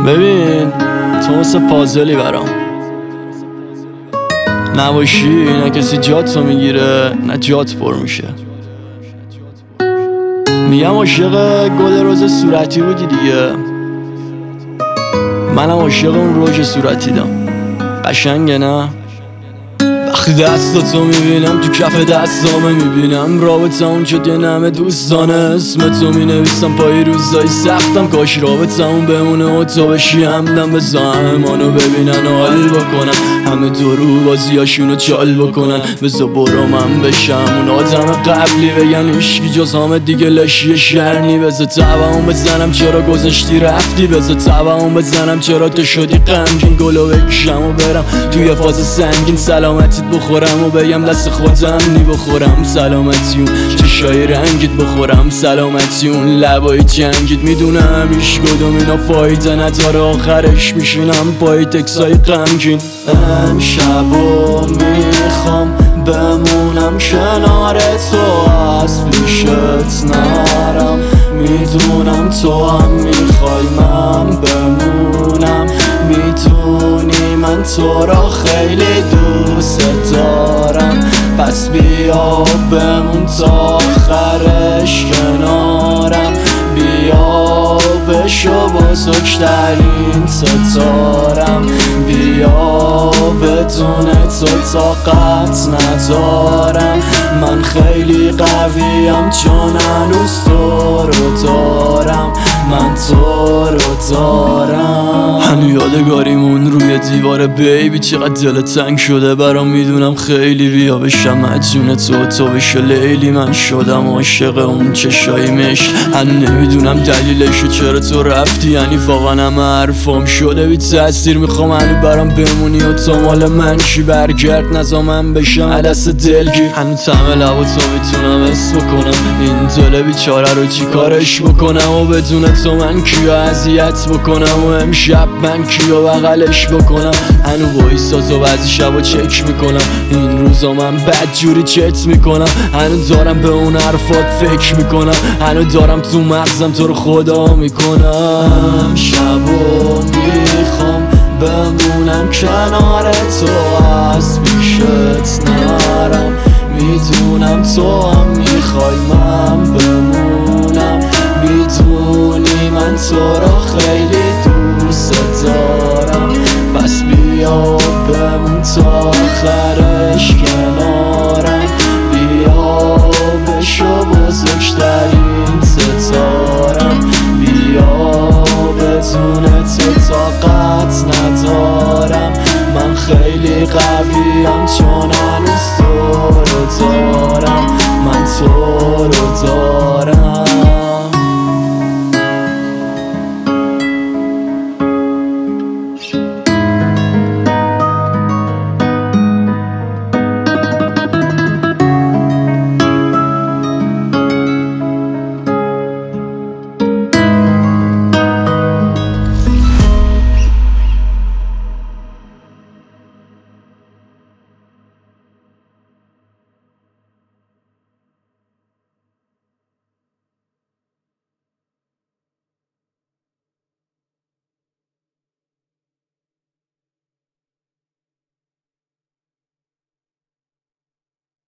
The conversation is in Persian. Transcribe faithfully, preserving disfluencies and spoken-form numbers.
ببین تو مثل پازلی برام نباشی، نه کسی جات رو میگیره نه جات پر میشه. میگم عاشق گل روز صورتی بودی دیگه، منم عاشق اون روژ صورتی دم. قشنگه نه؟ وقتی دستاتو میبینم تو کف دستامه میبینم رابطه اون شد یه نمه دوستانه. اسم تو مینویسم پای روزای سختم، کاش رابطه اون بمونه و تو بشی همدم. بزا همانو ببینن و حال بکنن، همه دورو بازیاشونو چال بکنن. بزا برو من بشم اون آدم قبلی، بگن عشقی جز همه دیگه لشی شرنی. بزا تبعون بزنم چرا گذاشتی رفتی، بزا تبعون بزنم چرا تو شدی غمگین. گلو بکشم و برم توی فاز سنگین، سلامتیت بخورم و بگم دست خودم نی بخورم. سلامتیون چشای رنگیت بخورم، سلامتیون لبای جنگیت. میدونم هیچ کدوم اینا فایده نداره، آخرش میشینم پای تکسای غمگین. امشبو میخوام بمونم کنار تو، از پیشت نرم. میدونم تو هم میخوای من بمونم، میدونی من تو را خیلی دوست دارم. پس بیا بمون تا آخرش کنارم، بیا بشو بزرگترین ستارم. بیا بدون تو طاقت ندارم، من خیلی قویم چون هنوز تو رو دارم، من تو رو دارم. هنو یادگاریمون روی دیواره بیبی، چقدر دل تنگ شده برام. میدونم خیلی بیا بشم مجنون تو، تو بشه لیلی. من شدم عاشق اون چشای مشک، هنو نمیدونم دلیلشو چرا تو رفتی. یعنی واقعا همه حرفام شده بی تاثیر، میخوام هنو برام بمونی و تو مال من چی. برگرد نزا من بشم عدس دلگیر، هنو تمه لبا تو میتونم حس بکنم. این دل بیچاره رو چی کارش بکنم، و بدون تو من کیو اذیت بکنم، و امشب من کیو بغلش بکنم. هنو وایسا تو بعضی شبا چک میکنم، این روزا من بدجوری چت میکنم. هنو دارم به اون حرفات فکر میکنم، هنو دارم تو مغزم تو رو خدا میکنم. امشبو میخوام بمونم کنار تو، از پیشت نرم. میدونم تو هم میخوای من بمونم، میدونی من تو را خیلی دوست دارم. پس بیا بمون تا آخرش کنارم، بیا بشو بزرگترین ستارم. بیا بدون تو طاقت ندارم، من خیلی قویم